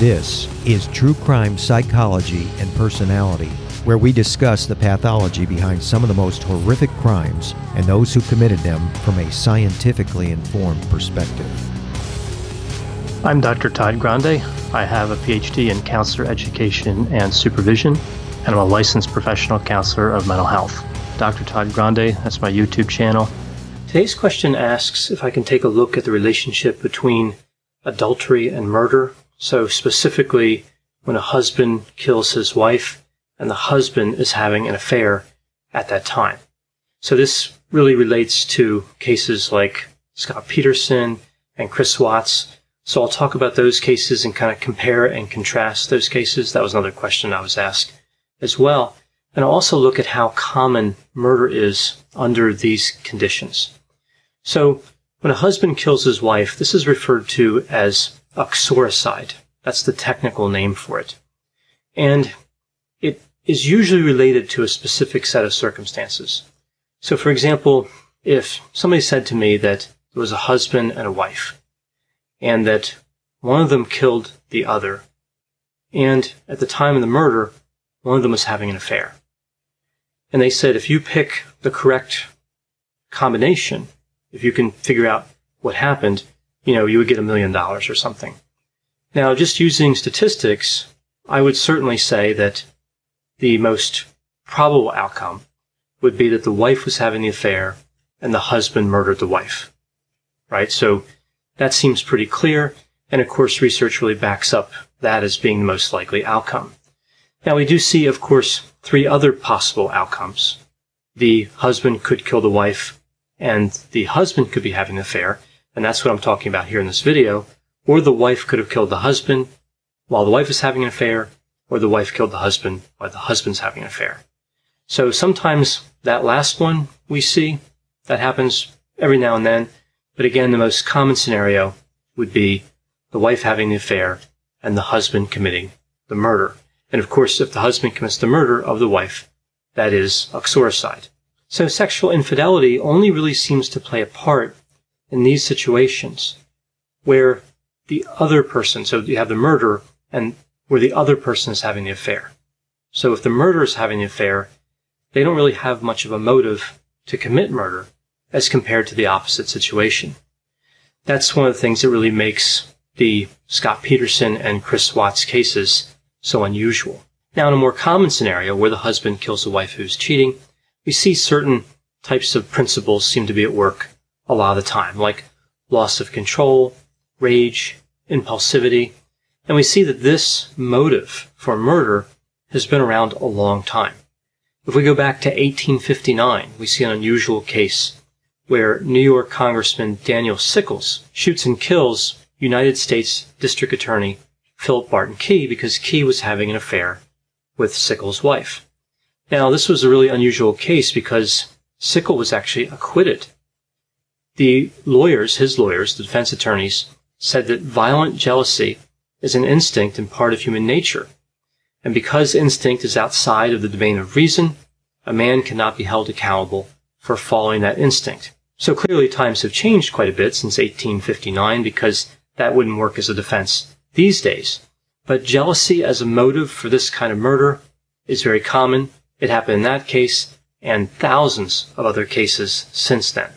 This is True Crime Psychology and Personality, where we discuss the pathology behind some of the most horrific crimes and those who committed them from a scientifically informed perspective. I'm Dr. Todd Grande. I have a PhD in counselor education and supervision, and I'm a licensed professional counselor of mental health. Dr. Todd Grande, that's my YouTube channel. Today's question asks if I can take a look at the relationship between adultery and murder. So specifically, when a husband kills his wife and the husband is having an affair at that time. So this really relates to cases like Scott Peterson and Chris Watts. So I'll talk about those cases and kind of compare and contrast those cases. That was another question I was asked as well. And I'll also look at how common murder is under these conditions. So when a husband kills his wife, this is referred to as uxoricide. That's the technical name for it. And it is usually related to a specific set of circumstances. So for example, if somebody said to me that there was a husband and a wife, and that one of them killed the other, and at the time of the murder, one of them was having an affair. And they said, if you pick the correct combination, if you can figure out what happened, you would get $1 million or something. Now, just using statistics, I would certainly say that the most probable outcome would be that the wife was having the affair and the husband murdered the wife, right? So that seems pretty clear. And of course, research really backs up that as being the most likely outcome. Now, we do see, of course, 3 other possible outcomes. The husband could kill the wife and the husband could be having an affair. And that's what I'm talking about here in this video. Or the wife could have killed the husband while the wife is having an affair, or the wife killed the husband while the husband's having an affair. So sometimes that last one we see, that happens every now and then. But again, the most common scenario would be the wife having the affair and the husband committing the murder. And of course, if the husband commits the murder of the wife, that is uxoricide. So sexual infidelity only really seems to play a part in these situations where the other person, so you have the murder and where the other person is having the affair. So if the murderer is having the affair, they don't really have much of a motive to commit murder as compared to the opposite situation. That's one of the things that really makes the Scott Peterson and Chris Watts cases so unusual. Now, in a more common scenario where the husband kills the wife who's cheating, we see certain types of principles seem to be at work a lot of the time, like loss of control, rage, impulsivity. And we see that this motive for murder has been around a long time. If we go back to 1859, we see an unusual case where New York Congressman Daniel Sickles shoots and kills United States District Attorney Philip Barton Key because Key was having an affair with Sickles' wife. Now, this was a really unusual case because Sickles was actually acquitted. The lawyers, his lawyers, the defense attorneys, said that violent jealousy is an instinct and part of human nature. And because instinct is outside of the domain of reason, a man cannot be held accountable for following that instinct. So clearly times have changed quite a bit since 1859 because that wouldn't work as a defense these days. But jealousy as a motive for this kind of murder is very common. It happened in that case and thousands of other cases since then.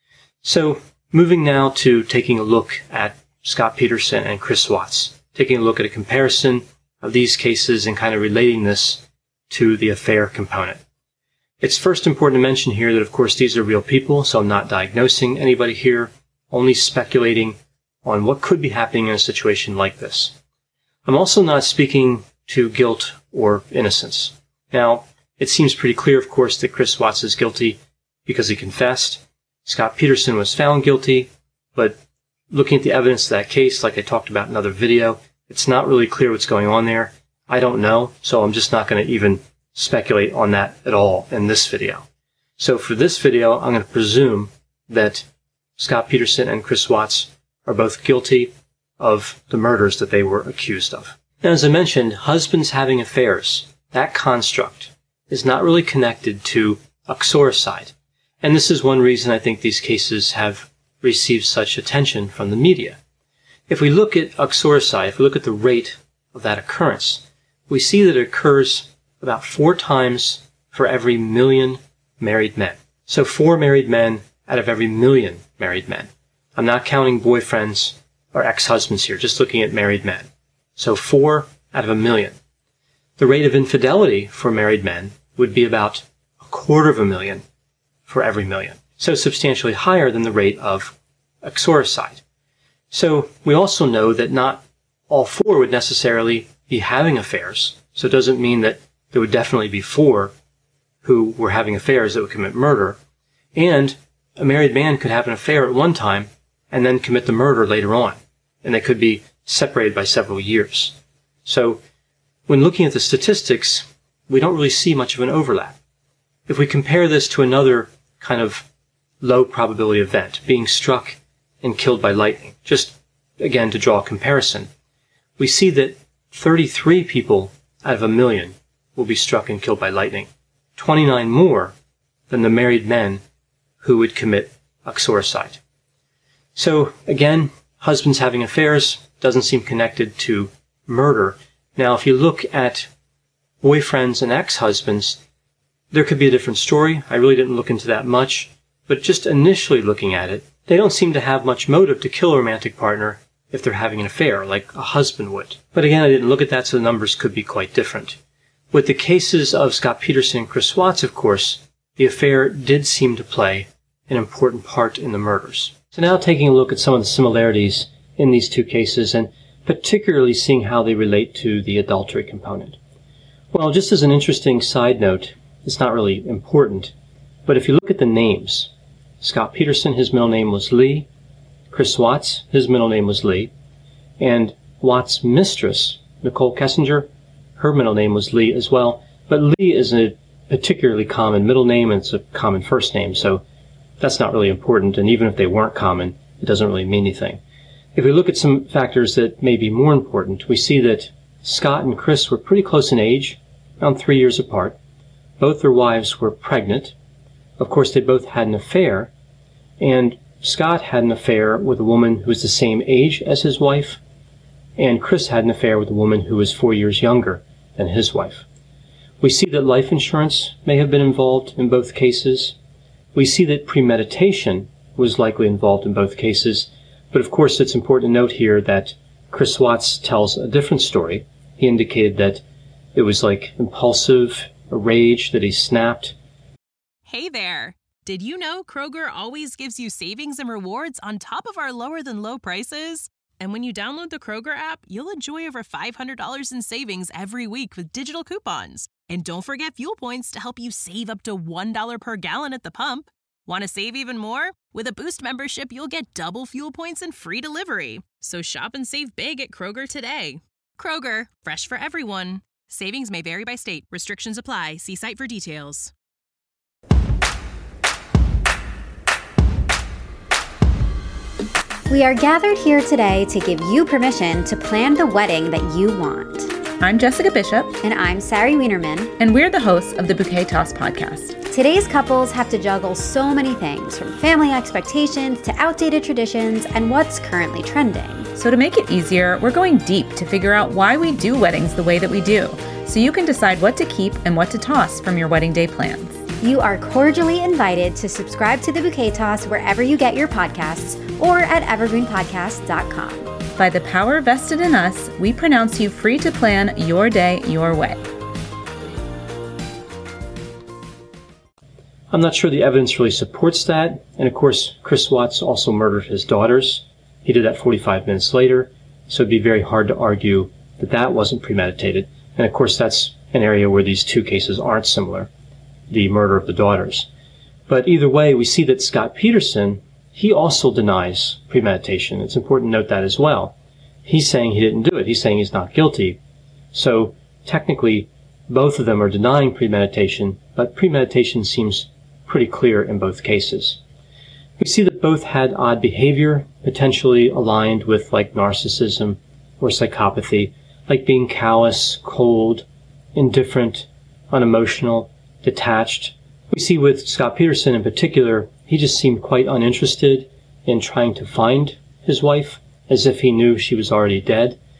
So moving now to taking a look at Scott Peterson and Chris Watts, taking a look at a comparison of these cases and kind of relating this to the affair component. It's first important to mention here that, of course, these are real people, so I'm not diagnosing anybody here, only speculating on what could be happening in a situation like this. I'm also not speaking to guilt or innocence. Now, it seems pretty clear, of course, that Chris Watts is guilty because he confessed. Scott Peterson was found guilty, but looking at the evidence of that case, like I talked about in another video, it's not really clear what's going on there. I don't know, so I'm just not going to even speculate on that at all in this video. So for this video, I'm going to presume that Scott Peterson and Chris Watts are both guilty of the murders that they were accused of. Now, as I mentioned, husbands having affairs, that construct is not really connected to uxoricide. And this is one reason I think these cases have received such attention from the media. If we look at uxoricide, if we look at the rate of that occurrence, we see that it occurs about 4 times for every million married men. So 4 married men out of every million married men. I'm not counting boyfriends or ex-husbands here, just looking at married men. So 4 out of a million. The rate of infidelity for married men would be about 250,000 for every million. So substantially higher than the rate of uxoricide. So we also know that not all 4 would necessarily be having affairs. So it doesn't mean that there would definitely be 4 who were having affairs that would commit murder. And a married man could have an affair at one time and then commit the murder later on. And they could be separated by several years. So when looking at the statistics, we don't really see much of an overlap. If we compare this to another kind of low probability event, being struck and killed by lightning, just again to draw a comparison, we see that 33 people out of a million will be struck and killed by lightning, 29 more than the married men who would commit uxoricide. So again, husbands having affairs doesn't seem connected to murder. Now, if you look at boyfriends and ex-husbands, there could be a different story. I really didn't look into that much, but just initially looking at it, they don't seem to have much motive to kill a romantic partner if they're having an affair, like a husband would. But again, I didn't look at that, so the numbers could be quite different. With the cases of Scott Peterson and Chris Watts, of course, the affair did seem to play an important part in the murders. So now taking a look at some of the similarities in these two cases, and particularly seeing how they relate to the adultery component. Well, just as an interesting side note, it's not really important, but if you look at the names, Scott Peterson, his middle name was Lee. Chris Watts, his middle name was Lee. And Watts' mistress, Nicole Kessinger, her middle name was Lee as well. But Lee is a particularly common middle name, and it's a common first name, so that's not really important. And even if they weren't common, it doesn't really mean anything. If we look at some factors that may be more important, we see that Scott and Chris were pretty close in age, around 3 years apart. Both their wives were pregnant. Of course, they both had an affair, and Scott had an affair with a woman who was the same age as his wife, and Chris had an affair with a woman who was 4 years younger than his wife. We see that life insurance may have been involved in both cases. We see that premeditation was likely involved in both cases, but of course it's important to note here that Chris Watts tells a different story. He indicated that it was like impulsive, a rage, that he snapped. Hey there! Did you know Kroger always gives you savings and rewards on top of our lower-than-low prices? And when you download the Kroger app, you'll enjoy over $500 in savings every week with digital coupons. And don't forget fuel points to help you save up to $1 per gallon at the pump. Want to save even more? With a Boost membership, you'll get double fuel points and free delivery. So shop and save big at Kroger today. Kroger, fresh for everyone. Savings may vary by state. Restrictions apply. See site for details. We are gathered here today to give you permission to plan the wedding that you want. I'm Jessica Bishop. And I'm Sari Wienerman. And we're the hosts of the Bouquet Toss podcast. Today's couples have to juggle so many things, from family expectations to outdated traditions and what's currently trending. So to make it easier, we're going deep to figure out why we do weddings the way that we do, so you can decide what to keep and what to toss from your wedding day plans. You are cordially invited to subscribe to the Bouquet Toss wherever you get your podcasts or at evergreenpodcast.com. By the power vested in us, we pronounce you free to plan your day your way. I'm not sure the evidence really supports that. And of course, Chris Watts also murdered his daughters. He did that 45 minutes later. So it'd be very hard to argue that that wasn't premeditated. And of course, that's an area where these two cases aren't similar, the murder of the daughters. But either way, we see that Scott Peterson, he also denies premeditation. It's important to note that as well. He's saying he didn't do it. He's saying he's not guilty. So technically, both of them are denying premeditation, but premeditation seems pretty clear in both cases. We see that both had odd behavior, potentially aligned with like narcissism or psychopathy, like being callous, cold, indifferent, unemotional, detached. We see with Scott Peterson in particular, he just seemed quite uninterested in trying to find his wife, as if he knew she was already dead.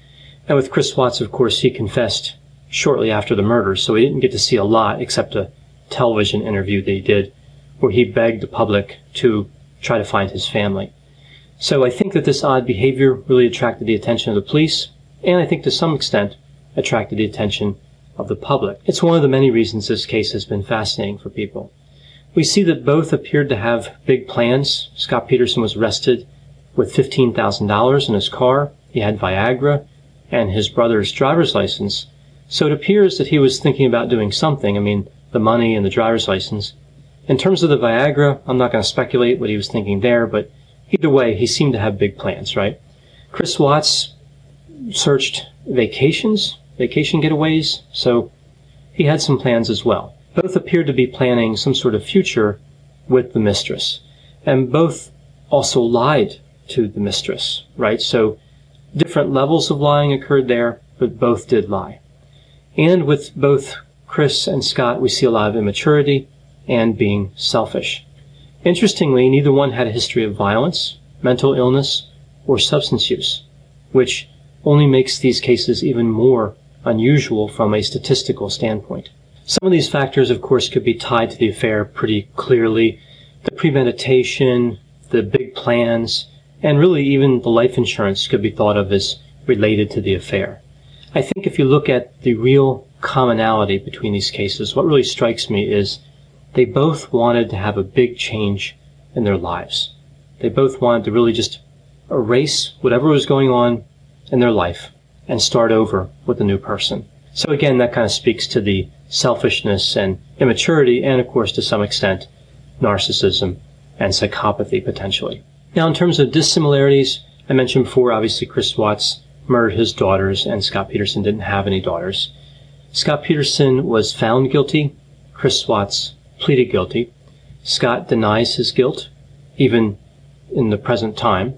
And with Chris Watts, of course, he confessed shortly after the murder, so we didn't get to see a lot except a television interview that he did where he begged the public to try to find his family. So I think that this odd behavior really attracted the attention of the police, and I think to some extent attracted the attention of the public. It's one of the many reasons this case has been fascinating for people. We see that both appeared to have big plans. Scott Peterson was arrested with $15,000 in his car. He had Viagra and his brother's driver's license. So it appears that he was thinking about doing something. I mean, the money and the driver's license. In terms of the Viagra, I'm not going to speculate what he was thinking there, but either way, he seemed to have big plans, right? Chris Watts searched vacation getaways, so he had some plans as well. Both appeared to be planning some sort of future with the mistress, and both also lied to the mistress, right? So different levels of lying occurred there, but both did lie. And with both Chris and Scott, we see a lot of immaturity and being selfish. Interestingly, neither one had a history of violence, mental illness, or substance use, which only makes these cases even more unusual from a statistical standpoint. Some of these factors, of course, could be tied to the affair pretty clearly. The premeditation, the big plans, and really even the life insurance could be thought of as related to the affair. I think if you look at the real commonality between these cases, what really strikes me is they both wanted to have a big change in their lives. They both wanted to really just erase whatever was going on in their life and start over with a new person. So again, that kind of speaks to the selfishness and immaturity and, of course, to some extent, narcissism and psychopathy potentially. Now, in terms of dissimilarities, I mentioned before, obviously, Chris Watts murdered his daughters and Scott Peterson didn't have any daughters. Scott Peterson was found guilty. Chris Watts pleaded guilty. Scott denies his guilt, even in the present time.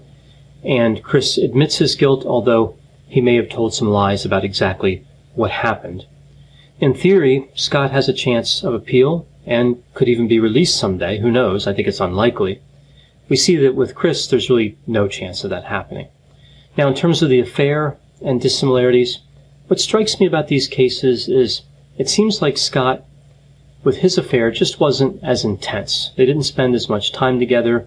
And Chris admits his guilt, although he may have told some lies about exactly what happened. In theory, Scott has a chance of appeal and could even be released someday. Who knows? I think it's unlikely. We see that with Chris, there's really no chance of that happening. Now, in terms of the affair and dissimilarities, what strikes me about these cases is it seems like Scott, with his affair, just wasn't as intense. They didn't spend as much time together,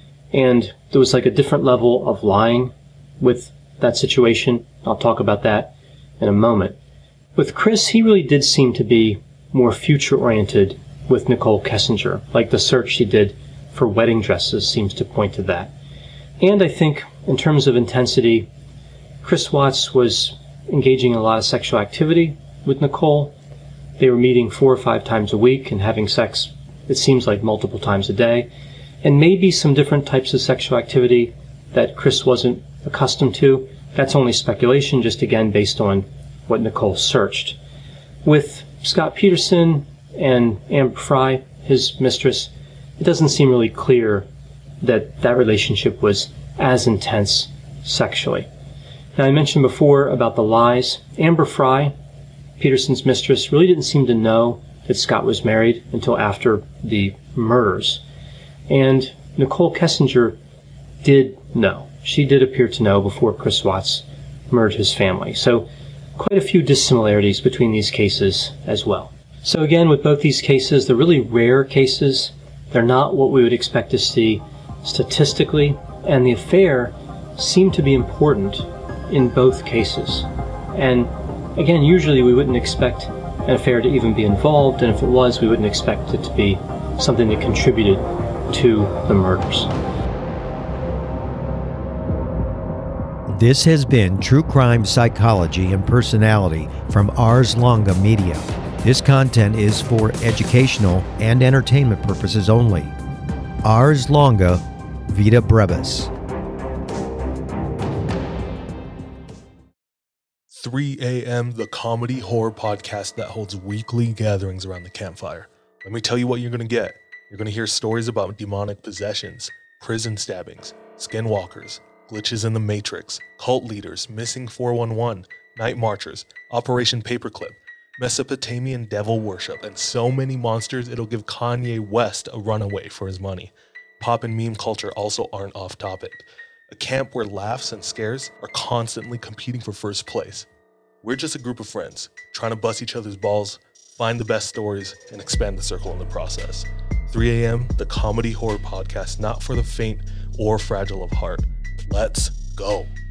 and there was like a different level of lying with that situation. I'll talk about that in a moment. With Chris, he really did seem to be more future-oriented with Nicole Kessinger, like the search he did for wedding dresses seems to point to that. And I think, in terms of intensity, Chris Watts was engaging in a lot of sexual activity with Nicole. They were meeting 4 or 5 times a week and having sex, it seems like, multiple times a day. And maybe some different types of sexual activity that Chris wasn't accustomed to. That's only speculation, just again based on what Nicole searched. With Scott Peterson and Amber Frey, his mistress, it doesn't seem really clear that that relationship was as intense sexually. Now, I mentioned before about the lies. Amber Frey, Peterson's mistress, really didn't seem to know that Scott was married until after the murders. And Nicole Kessinger did know. She did appear to know before Chris Watts murdered his family. So quite a few dissimilarities between these cases as well. So again, with both these cases, they're really rare cases. They're not what we would expect to see statistically, and the affair seemed to be important in both cases. And again, usually we wouldn't expect an affair to even be involved, and if it was, we wouldn't expect it to be something that contributed to the murders. This has been True Crime Psychology and Personality from Ars Longa Media. This content is for educational and entertainment purposes only. Ars Longa, Vita Brevis. 3 a.m., the comedy horror podcast that holds weekly gatherings around the campfire. Let me tell you what you're going to get. You're going to hear stories about demonic possessions, prison stabbings, skinwalkers, glitches in the Matrix, cult leaders, missing 411, night marchers, Operation Paperclip, Mesopotamian devil worship, and so many monsters it'll give Kanye West a runaway for his money. Pop and meme culture also aren't off topic. A camp where laughs and scares are constantly competing for first place. We're just a group of friends trying to bust each other's balls, find the best stories, and expand the circle in the process. 3 a.m., the comedy horror podcast not for the faint or fragile of heart. Let's go.